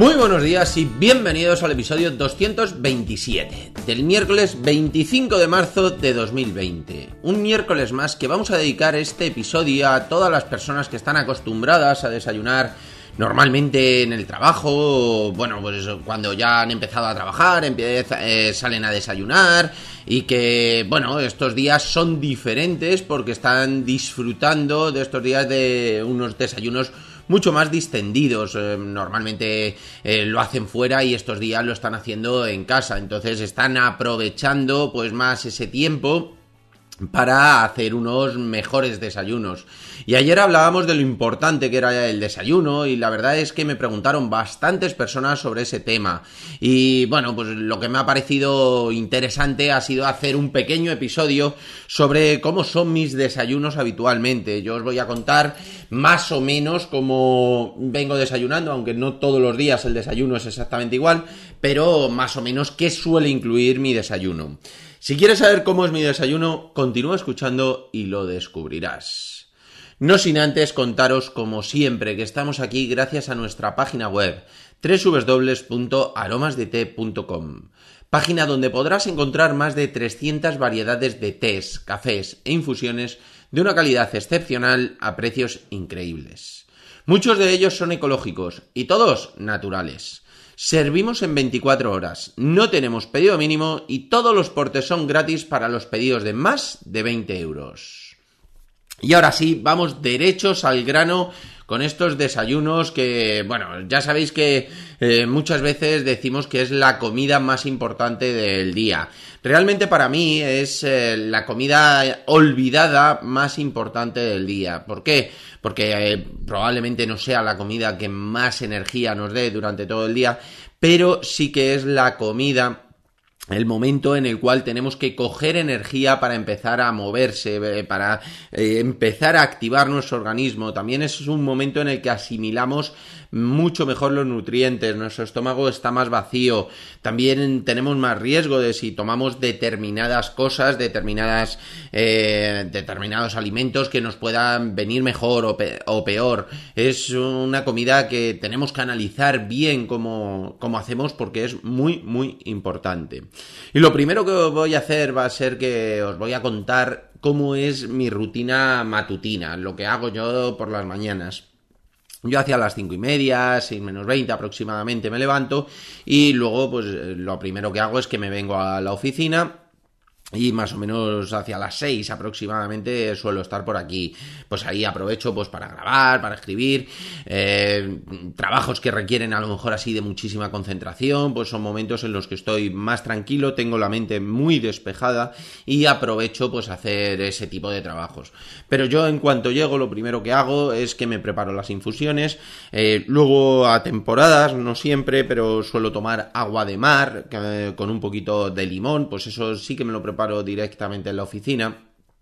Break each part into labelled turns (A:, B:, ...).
A: Muy buenos días y bienvenidos al episodio 227 del miércoles 25 de marzo de 2020. Un miércoles más que vamos a dedicar este episodio a todas las personas que están acostumbradas a desayunar normalmente en el trabajo, bueno, pues cuando ya han empezado a trabajar, salen a desayunar y que, bueno, estos días son diferentes porque están disfrutando de estos días de unos desayunos mucho más distendidos. Normalmente lo hacen fuera y estos días lo están haciendo en casa, entonces están aprovechando pues más ese tiempo para hacer unos mejores desayunos. Y ayer hablábamos de lo importante que era el desayuno y la verdad es que me preguntaron bastantes personas sobre ese tema. Y bueno, pues lo que me ha parecido interesante ha sido hacer un pequeño episodio sobre cómo son mis desayunos habitualmente. Yo os voy a contar más o menos cómo vengo desayunando, aunque no todos los días el desayuno es exactamente igual, pero más o menos qué suele incluir mi desayuno. Si quieres saber cómo es mi desayuno, continúa escuchando y lo descubrirás. No sin antes contaros, como siempre, que estamos aquí gracias a nuestra página web www.aromasdete.com, página donde podrás encontrar más de 300 variedades de tés, cafés e infusiones de una calidad excepcional a precios increíbles. Muchos de ellos son ecológicos y todos naturales. Servimos en 24 horas, no tenemos pedido mínimo y todos los portes son gratis para los pedidos de más de 20 euros. Y ahora sí, vamos derechos al grano con estos desayunos que, bueno, ya sabéis que muchas veces decimos que es la comida más importante del día. Realmente para mí es la comida olvidada más importante del día. ¿Por qué? Porque probablemente no sea la comida que más energía nos dé durante todo el día, pero sí que es la comida, el momento en el cual tenemos que coger energía para empezar a moverse, para empezar a activar nuestro organismo. También es un momento en el que asimilamos mucho mejor los nutrientes, nuestro estómago está más vacío, también tenemos más riesgo de si tomamos determinadas cosas, determinados alimentos que nos puedan venir mejor o peor. Es una comida que tenemos que analizar bien cómo hacemos porque es muy, muy importante. Y lo primero que voy a hacer va a ser que os voy a contar cómo es mi rutina matutina, lo que hago yo por las mañanas. Yo hacia las 5:30, 6:20 aproximadamente me levanto y luego pues lo primero que hago es que me vengo a la oficina y más o menos hacia las 6 aproximadamente suelo estar por aquí. Pues ahí aprovecho pues para grabar, para escribir, trabajos que requieren a lo mejor así de muchísima concentración, pues son momentos en los que estoy más tranquilo, tengo la mente muy despejada y aprovecho pues hacer ese tipo de trabajos. Pero yo en cuanto llego lo primero que hago es que me preparo las infusiones, luego a temporadas, no siempre, pero suelo tomar agua de mar con un poquito de limón, pues eso sí que me lo preparo directamente en la oficina.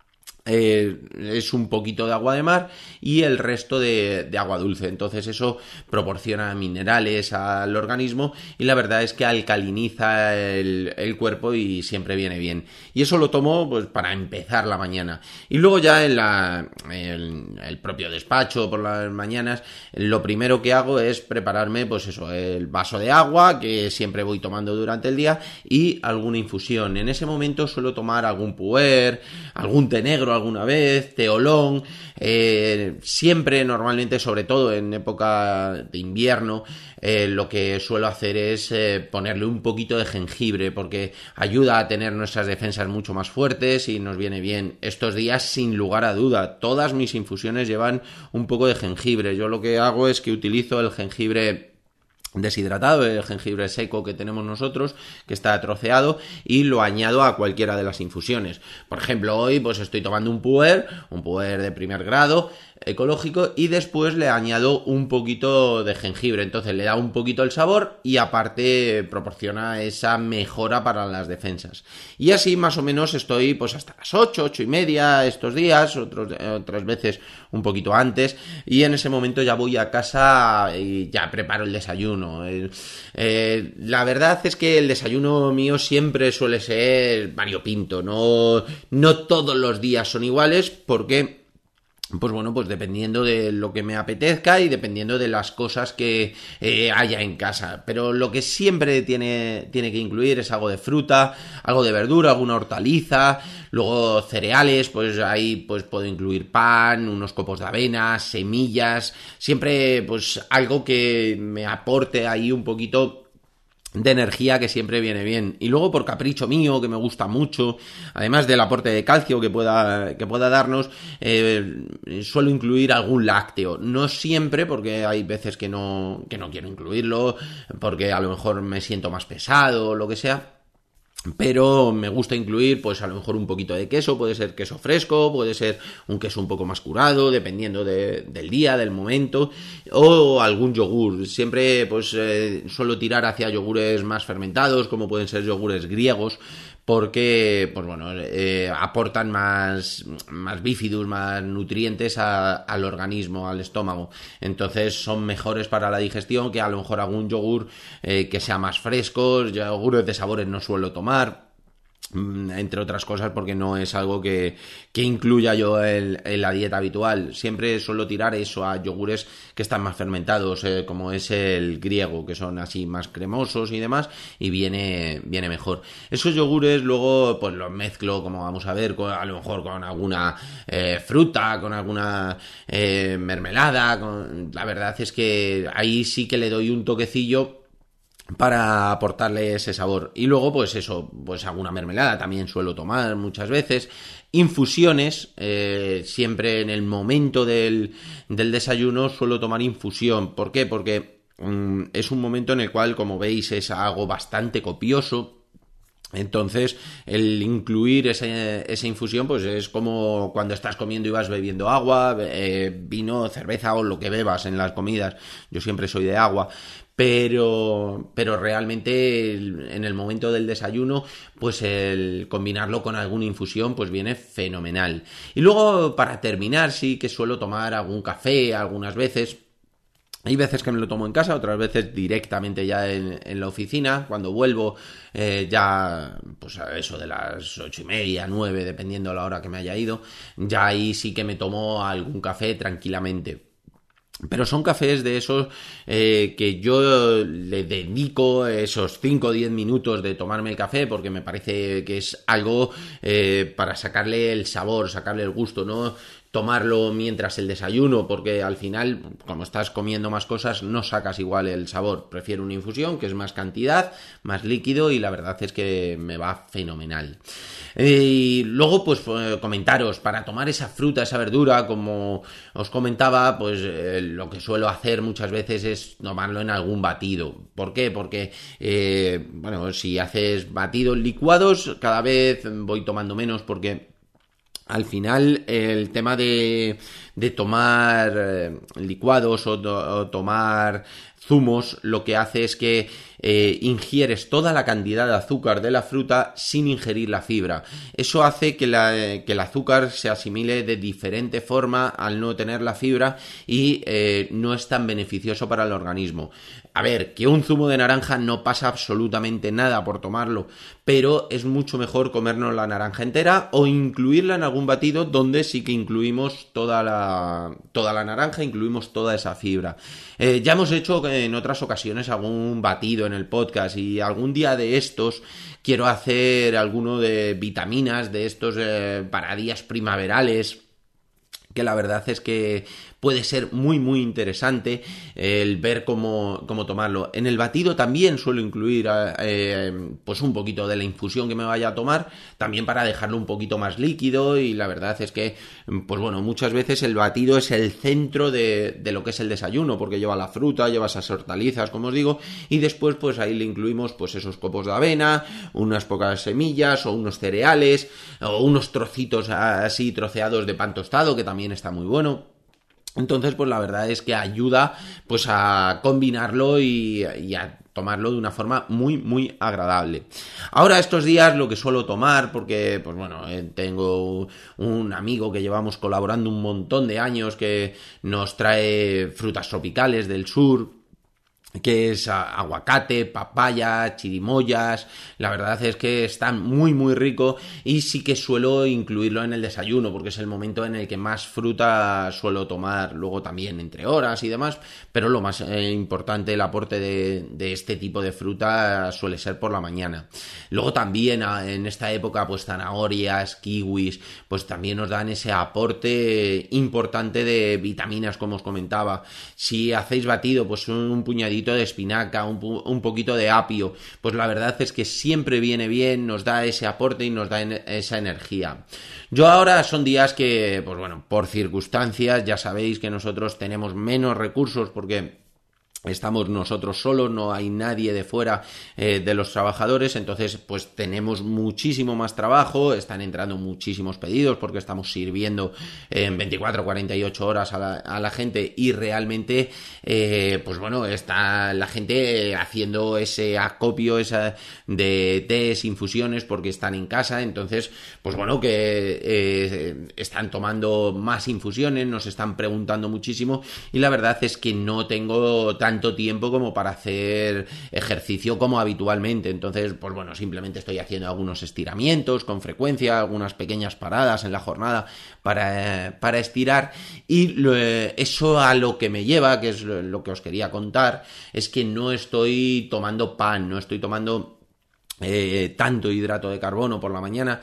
A: Es un poquito de agua de mar y el resto de agua dulce, entonces eso proporciona minerales al organismo y la verdad es que alcaliniza el cuerpo y siempre viene bien, y eso lo tomo pues para empezar la mañana. Y luego ya en el propio despacho por las mañanas lo primero que hago es prepararme pues eso, el vaso de agua que siempre voy tomando durante el día y alguna infusión. En ese momento suelo tomar algún puer, algún té negro alguna vez, té oolong, siempre normalmente, sobre todo en época de invierno, lo que suelo hacer es ponerle un poquito de jengibre porque ayuda a tener nuestras defensas mucho más fuertes y nos viene bien. Estos días, sin lugar a duda, todas mis infusiones llevan un poco de jengibre. Yo lo que hago es que utilizo el jengibre deshidratado, el jengibre seco que tenemos nosotros, que está troceado, y lo añado a cualquiera de las infusiones. Por ejemplo, hoy pues estoy tomando un puer de primer grado, ecológico, y después le añado un poquito de jengibre, entonces le da un poquito el sabor y aparte proporciona esa mejora para las defensas. Y así más o menos estoy pues hasta las 8:30 estos días, otras veces un poquito antes, y en ese momento ya voy a casa y ya preparo el desayuno. La verdad es que el desayuno mío siempre suele ser variopinto, no todos los días son iguales porque Pues bueno, pues dependiendo de lo que me apetezca y dependiendo de las cosas que haya en casa. Pero lo que siempre tiene que incluir es algo de fruta, algo de verdura, alguna hortaliza, luego cereales, pues ahí pues puedo incluir pan, unos copos de avena, semillas, siempre pues algo que me aporte ahí un poquito de energía, que siempre viene bien. Y luego, por capricho mío, que me gusta mucho, además del aporte de calcio que pueda darnos, suelo incluir algún lácteo. No siempre, porque hay veces que no quiero incluirlo, porque a lo mejor me siento más pesado o lo que sea. Pero me gusta incluir, pues a lo mejor un poquito de queso, puede ser queso fresco, puede ser un queso un poco más curado, dependiendo del día, del momento, o algún yogur. Siempre pues suelo tirar hacia yogures más fermentados, como pueden ser yogures griegos, porque pues bueno, aportan más bífidus, más nutrientes al organismo, al estómago. Entonces son mejores para la digestión que a lo mejor algún yogur que sea más fresco. Yogures de sabores no suelo tomar, entre otras cosas porque no es algo que incluya yo en la dieta habitual. Siempre suelo tirar eso a yogures que están más fermentados, como es el griego, que son así más cremosos y demás, y viene mejor. Esos yogures luego pues los mezclo, como vamos a ver, a lo mejor con alguna fruta, con alguna mermelada. La verdad es que ahí sí que le doy un toquecillo para aportarle ese sabor. Y luego, pues eso, pues alguna mermelada también suelo tomar muchas veces. Infusiones, siempre en el momento del desayuno suelo tomar infusión. ¿Por qué? Porque es un momento en el cual, como veis, es algo bastante copioso. Entonces, el incluir esa infusión, pues es como cuando estás comiendo y vas bebiendo agua, vino, cerveza o lo que bebas en las comidas. Yo siempre soy de agua. Pero realmente en el momento del desayuno, pues el combinarlo con alguna infusión, pues viene fenomenal. Y luego, para terminar, sí que suelo tomar algún café algunas veces. Hay veces que me lo tomo en casa, otras veces directamente ya en la oficina. Cuando vuelvo ya, pues a eso de las 8:30, 9, dependiendo de la hora que me haya ido, ya ahí sí que me tomo algún café tranquilamente. Pero son cafés de esos que yo le dedico esos 5 o 10 minutos de tomarme el café, porque me parece que es algo para sacarle el sabor, sacarle el gusto, ¿no? Tomarlo mientras el desayuno, porque al final, como estás comiendo más cosas, no sacas igual el sabor. Prefiero una infusión, que es más cantidad, más líquido, y la verdad es que me va fenomenal. Y luego, pues comentaros, para tomar esa fruta, esa verdura, como os comentaba, pues lo que suelo hacer muchas veces es tomarlo en algún batido. ¿Por qué? Porque, bueno, si haces batidos licuados, cada vez voy tomando menos, porque al final el tema de tomar licuados o tomar zumos, lo que hace es que ingieres toda la cantidad de azúcar de la fruta sin ingerir la fibra. Eso hace que el azúcar se asimile de diferente forma al no tener la fibra y no es tan beneficioso para el organismo. A ver, que un zumo de naranja no pasa absolutamente nada por tomarlo, pero es mucho mejor comernos la naranja entera o incluirla en algún batido donde sí que incluimos toda la naranja, incluimos toda esa fibra. Ya hemos hecho en otras ocasiones algún batido en el podcast, y algún día de estos quiero hacer alguno de vitaminas, de estos para días primaverales, que la verdad es que puede ser muy muy interesante el ver cómo tomarlo. En el batido también suelo incluir pues un poquito de la infusión que me vaya a tomar, también para dejarlo un poquito más líquido, y la verdad es que pues bueno, muchas veces el batido es el centro de lo que es el desayuno, porque lleva la fruta, lleva esas hortalizas, como os digo, y después pues ahí le incluimos pues esos copos de avena, unas pocas semillas o unos cereales o unos trocitos así troceados de pan tostado, que también está muy bueno. Entonces, pues la verdad es que ayuda pues a combinarlo y a tomarlo de una forma muy, muy agradable. Ahora, estos días lo que suelo tomar, porque, pues bueno, tengo un amigo que llevamos colaborando un montón de años, que nos trae frutas tropicales del sur, que es aguacate, papaya, chirimoyas. La verdad es que están muy muy rico y sí que suelo incluirlo en el desayuno porque es el momento en el que más fruta suelo tomar, luego también entre horas y demás, pero lo más importante, el aporte de este tipo de fruta suele ser por la mañana. Luego también en esta época pues zanahorias, kiwis, pues también nos dan ese aporte importante de vitaminas, como os comentaba. Si hacéis batido, pues un puñadito de espinaca, un poquito de apio, pues la verdad es que siempre viene bien, nos da ese aporte y nos da esa energía. Yo ahora son días que, pues bueno, por circunstancias, ya sabéis que nosotros tenemos menos recursos porque estamos nosotros solos, no hay nadie de fuera de los trabajadores, entonces pues tenemos muchísimo más trabajo, están entrando muchísimos pedidos porque estamos sirviendo en 24-48 horas a la gente y realmente pues bueno, está la gente haciendo ese acopio de tés, infusiones porque están en casa, entonces pues bueno, que están tomando más infusiones, nos están preguntando muchísimo y la verdad es que no tengo tanto tiempo como para hacer ejercicio como habitualmente, entonces pues bueno, simplemente estoy haciendo algunos estiramientos con frecuencia, algunas pequeñas paradas en la jornada para estirar y eso a lo que me lleva, que es lo que os quería contar, es que no estoy tomando pan, no estoy tomando tanto hidrato de carbono por la mañana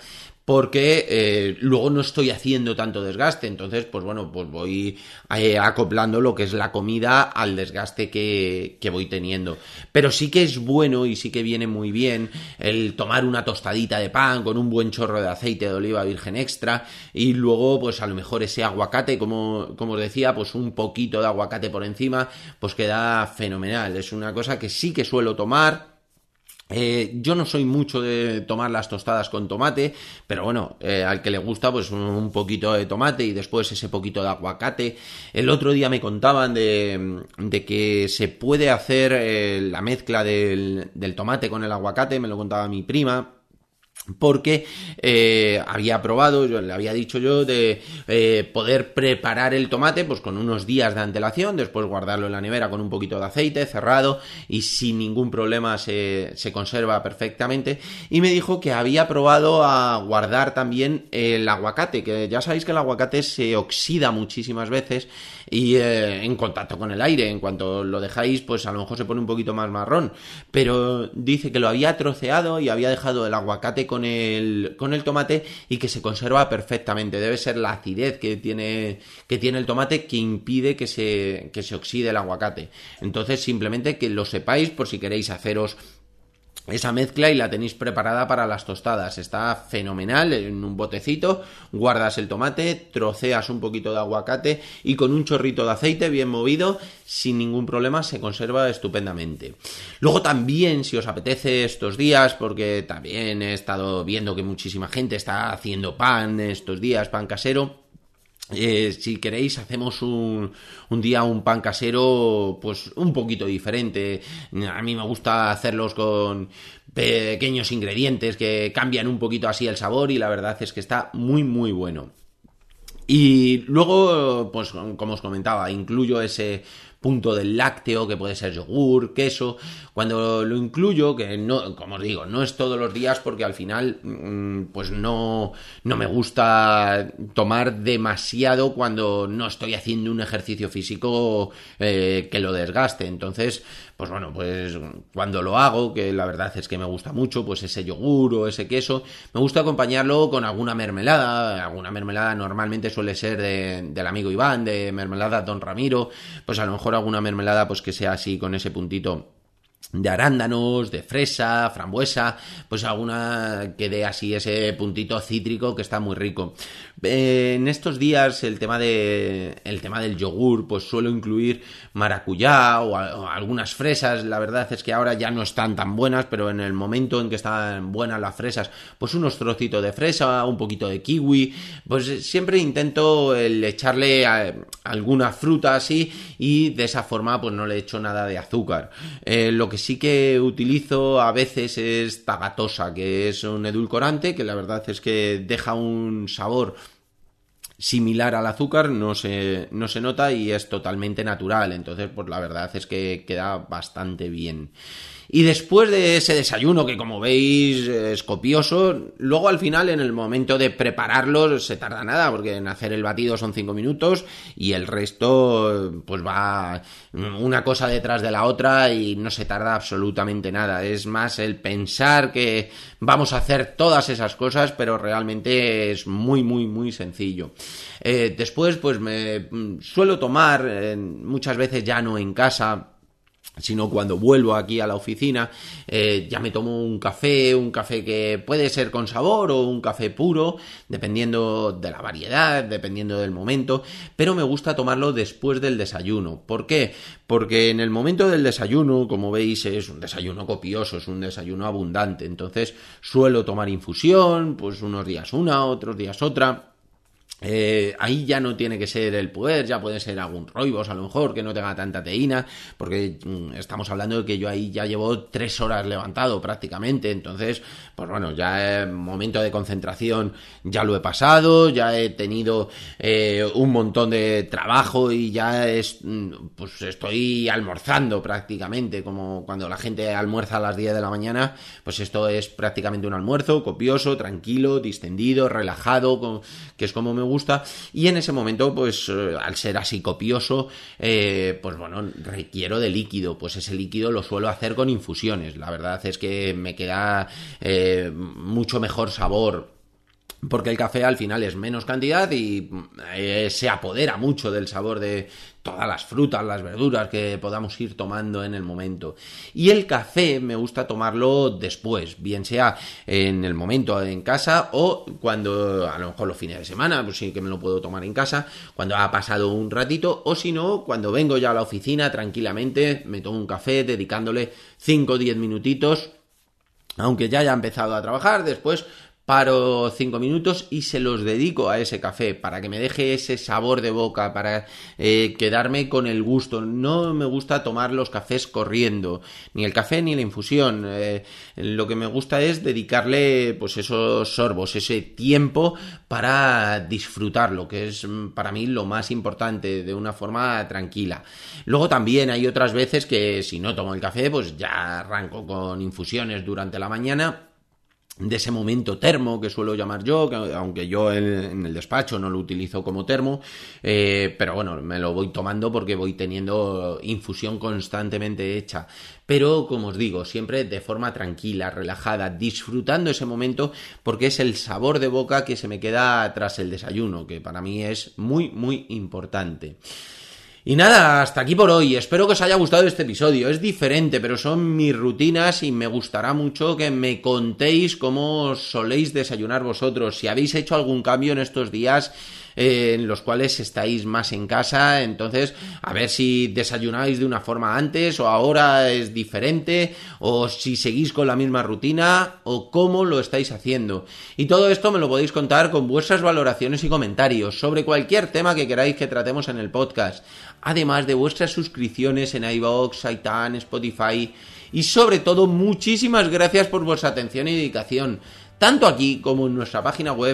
A: porque luego no estoy haciendo tanto desgaste, entonces pues bueno, pues voy acoplando lo que es la comida al desgaste que voy teniendo, pero sí que es bueno y sí que viene muy bien el tomar una tostadita de pan con un buen chorro de aceite de oliva virgen extra y luego pues a lo mejor ese aguacate, como os decía, pues un poquito de aguacate por encima, pues queda fenomenal, es una cosa que sí que suelo tomar. Yo no soy mucho de tomar las tostadas con tomate, pero bueno, al que le gusta pues un poquito de tomate y después ese poquito de aguacate. El otro día me contaban de que se puede hacer la mezcla del tomate con el aguacate, me lo contaba mi prima. Porque había probado, le había dicho yo de poder preparar el tomate pues con unos días de antelación, después guardarlo en la nevera con un poquito de aceite cerrado y sin ningún problema se conserva perfectamente, y me dijo que había probado a guardar también el aguacate, que ya sabéis que el aguacate se oxida muchísimas veces y en contacto con el aire, en cuanto lo dejáis pues a lo mejor se pone un poquito más marrón, pero dice que lo había troceado y había dejado el aguacate con el tomate y que se conserva perfectamente. Debe ser la acidez que tiene el tomate que impide que se oxide el aguacate. Entonces simplemente que lo sepáis por si queréis haceros esa mezcla y la tenéis preparada para las tostadas. Está fenomenal, en un botecito guardas el tomate, troceas un poquito de aguacate y con un chorrito de aceite bien movido, sin ningún problema, se conserva estupendamente. Luego también, si os apetece estos días, porque también he estado viendo que muchísima gente está haciendo pan estos días, pan casero, si queréis hacemos un día un pan casero pues un poquito diferente. A mí me gusta hacerlos con pequeños ingredientes que cambian un poquito así el sabor y la verdad es que está muy muy bueno. Y luego, pues como os comentaba, incluyo ese punto del lácteo, que puede ser yogur, queso. Cuando lo incluyo, que no, como os digo, no es todos los días porque al final pues no me gusta tomar demasiado cuando no estoy haciendo un ejercicio físico que lo desgaste. Entonces, pues bueno, pues cuando lo hago, que la verdad es que me gusta mucho, pues ese yogur o ese queso, me gusta acompañarlo con alguna mermelada. Alguna mermelada normalmente suele ser del amigo Iván, de mermelada Don Ramiro, pues a lo mejor alguna mermelada pues que sea así con ese puntito de arándanos, de fresa, frambuesa, pues alguna que dé así ese puntito cítrico que está muy rico. En estos días el tema del yogur pues suelo incluir maracuyá o algunas fresas. La verdad es que ahora ya no están tan buenas, pero en el momento en que están buenas las fresas, pues unos trocitos de fresa, un poquito de kiwi, pues siempre intento echarle alguna fruta así y de esa forma pues no le echo nada de azúcar. Lo que sí que utilizo a veces es tagatosa, que es un edulcorante que la verdad es que deja un sabor similar al azúcar, no se nota y es totalmente natural. Entonces, pues la verdad es que queda bastante bien. Y después de ese desayuno, que como veis es copioso, luego al final en el momento de prepararlo se tarda nada, porque en hacer el batido son 5 minutos y el resto pues va una cosa detrás de la otra y no se tarda absolutamente nada. Es más el pensar que vamos a hacer todas esas cosas, pero realmente es muy, muy, muy sencillo. Después pues me suelo tomar, muchas veces ya no en casa, sino cuando vuelvo aquí a la oficina, ya me tomo un café que puede ser con sabor o un café puro, dependiendo de la variedad, dependiendo del momento, pero me gusta tomarlo después del desayuno. ¿Por qué? Porque en el momento del desayuno, como veis, es un desayuno copioso, es un desayuno abundante, entonces suelo tomar infusión, pues unos días una, otros días otra. Ahí ya no tiene que ser el puer, ya puede ser algún rooibos a lo mejor que no tenga tanta teína, porque estamos hablando de que yo ahí ya llevo 3 horas levantado prácticamente, entonces pues bueno, ya el momento de concentración ya lo he pasado, ya he tenido un montón de trabajo y ya pues estoy almorzando prácticamente, como cuando la gente almuerza a las 10 de la mañana, pues esto es prácticamente un almuerzo copioso, tranquilo, distendido, relajado, que es como me gusta, y en ese momento pues al ser así copioso pues bueno, requiero de líquido, pues ese líquido lo suelo hacer con infusiones. La verdad es que me queda mucho mejor sabor, porque el café al final es menos cantidad y se apodera mucho del sabor de todas las frutas, las verduras que podamos ir tomando en el momento. Y el café me gusta tomarlo después, bien sea en el momento en casa o cuando, a lo mejor los fines de semana, pues sí que me lo puedo tomar en casa, cuando ha pasado un ratito, o si no, cuando vengo ya a la oficina tranquilamente, me tomo un café dedicándole 5 o 10 minutitos, aunque ya haya empezado a trabajar, después paro 5 minutos y se los dedico a ese café para que me deje ese sabor de boca, para quedarme con el gusto. No me gusta tomar los cafés corriendo, ni el café ni la infusión. Lo que me gusta es dedicarle pues esos sorbos, ese tiempo para disfrutarlo, que es para mí lo más importante, de una forma tranquila. Luego también hay otras veces que si no tomo el café, pues ya arranco con infusiones durante la mañana, de ese momento termo que suelo llamar yo, que aunque yo en el despacho no lo utilizo como termo, pero bueno, me lo voy tomando porque voy teniendo infusión constantemente hecha, pero como os digo, siempre de forma tranquila, relajada, disfrutando ese momento, porque es el sabor de boca que se me queda tras el desayuno, que para mí es muy, muy importante. Y nada, hasta aquí por hoy. Espero que os haya gustado este episodio. Es diferente, pero son mis rutinas y me gustará mucho que me contéis cómo soléis desayunar vosotros. Si habéis hecho algún cambio en estos días en los cuales estáis más en casa, entonces a ver si desayunáis de una forma antes o ahora es diferente, o si seguís con la misma rutina o cómo lo estáis haciendo. Y todo esto me lo podéis contar con vuestras valoraciones y comentarios sobre cualquier tema que queráis que tratemos en el podcast, además de vuestras suscripciones en iVoox, iTunes, Spotify, y sobre todo muchísimas gracias por vuestra atención y dedicación, tanto aquí como en nuestra página web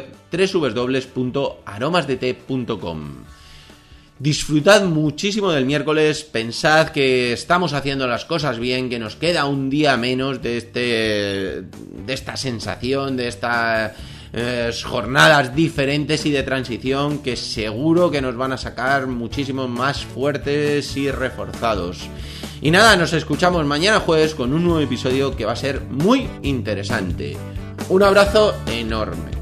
A: www.aromasdete.com. Disfrutad muchísimo del miércoles, pensad que estamos haciendo las cosas bien, que nos queda un día menos de esta sensación, de estas jornadas diferentes y de transición que seguro que nos van a sacar muchísimo más fuertes y reforzados. Y nada, nos escuchamos mañana jueves con un nuevo episodio que va a ser muy interesante. Un abrazo enorme.